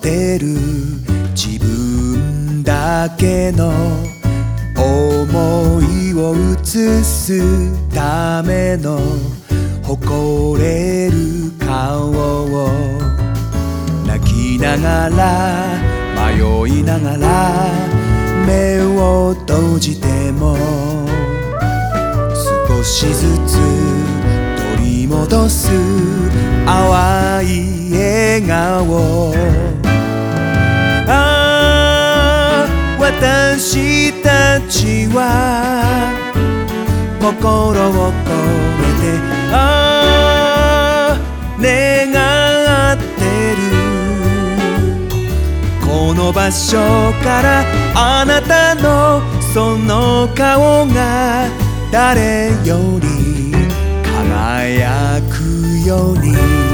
ってる自分だけの思いを映すための誇れる顔を泣きながら迷いながら目を閉じても少しずつ取り戻す淡い笑顔。ああ私たちは心を込めてああ願ってる。この場所からあなたのその顔が誰より輝くように。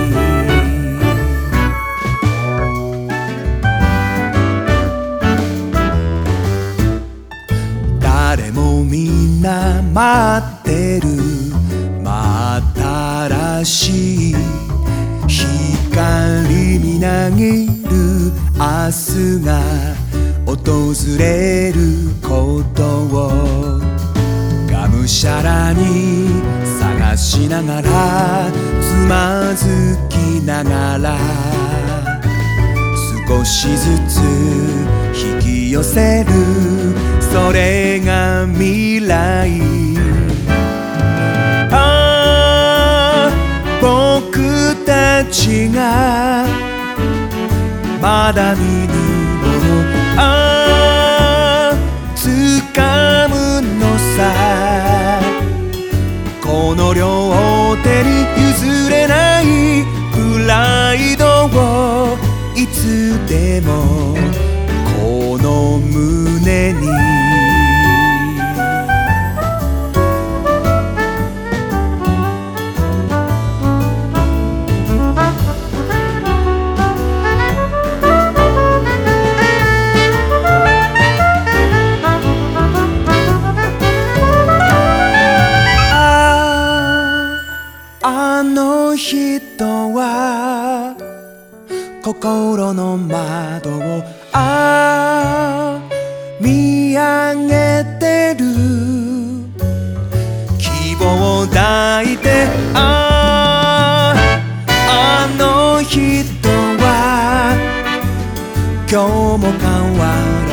誰もみんな待ってる真新しい光みなぎる明日が訪れることをがむしゃらに探しながらつまずきながら少しずつ引き寄せるそれが未来。ああ僕たちがまだ見ぬものああ掴むのさ。この両手に譲れないプライドをいつでもこの胸に。あの人は心の窓を見上げてる。希望を抱いてあの人は今日も変わ